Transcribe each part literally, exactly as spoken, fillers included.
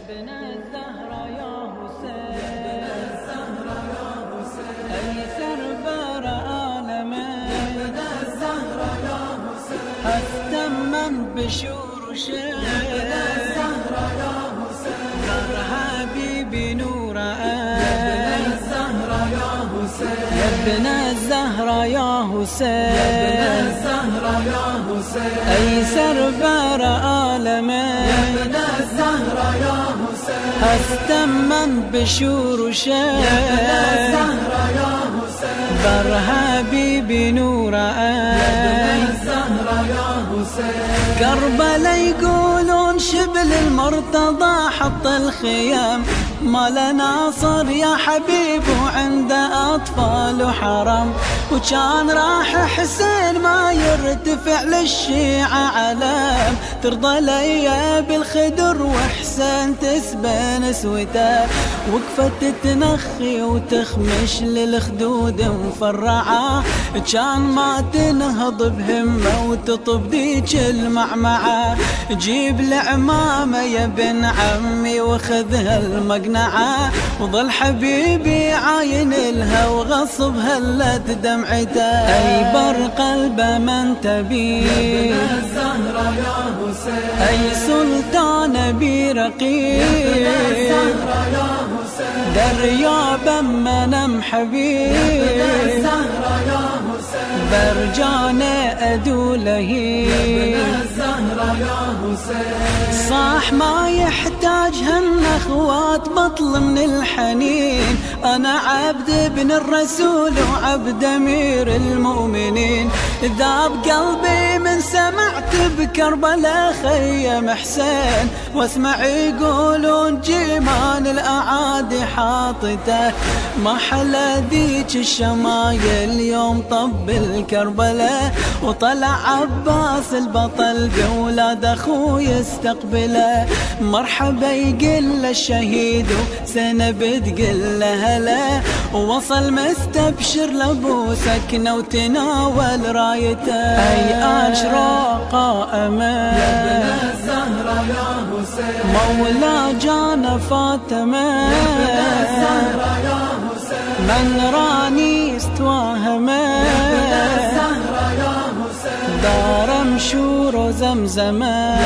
ابن الزهرة يا حسين، أيسر بار عالمين، هستمن بشور شيء، نار حبيبي نور عين، يا ابن الزهرة يا حسين، أيسر بار عالمين، هستمن بشور شيء، بر حبيبي نور عين، كربلا يقولون شبل المرتضى حط الخيام، ما لناصر يا حبيب وعنده أطفال وحرم، وكان راح حسين ما يرتفع للشيعة علم، ترضى ليا بالخدر وحسين تسبى نسوته، وقفت تنخي وتخمش للخدود مفرعة، كان ما تنهض بهمة وتطب ديك المعمعة، جيب العمامة يا بن عمي وخذها المقنعة، وظل حبيبي عاين لها وغصبها هلت دمعته، أي بر قلبه من تبي، أي سلطان برقيب، دريابا منم حبيب، برجاني أدوله، صاح ما يحتاج هالنخوات بطل من الحنين، أنا عبد ابن الرسول وعبد أمير المؤمنين، ذاب قلبي من سمعت بكربلاء خيم حسين، واسمع يقولون جيمان الأعادي حاطته، ما حلا ذيك الشمايل يوم طب الكربلاء، وطلع عباس البطل بولاد أخوه يستقبله، مرحبا يقل الشهيد وسنب تقل هلا، ووصل مستبشر لابو سكنه وتناول رايته، أي أشراق قائمة مولا جانا فاطمة، من راني استواهمه، دار مشور وزمزمه،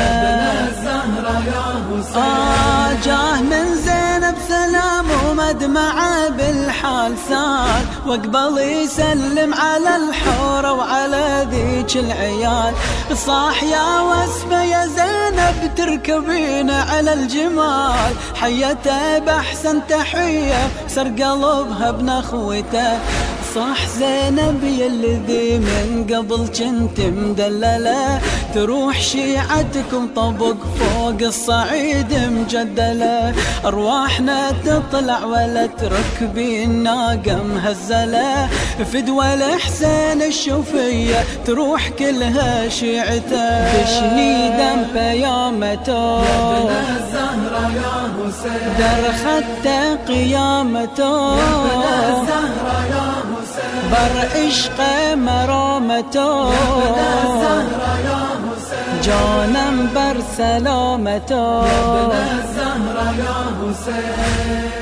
آه جاه من زينب سلام ومدمعه بالحال سال، وقبل يسلم على الحورة وعلى ذيك العيال، صاح يا وسبة يا زينب تركبين على الجمال، حيته بأحسن تحية سر قلبها بنخوته، صح زينب يلذي من قبل كنت مدللة، تروح شيعتكم طبق فوق الصعيد مجدلة، أرواحنا تطلع ولا تركبي الناقة مهزلة، فدوى الحسين الشوفية تروح كلها شيعته، تشني دم قيامته، درخت قيامته، بر عشق مرامته، جانم بر سلامته.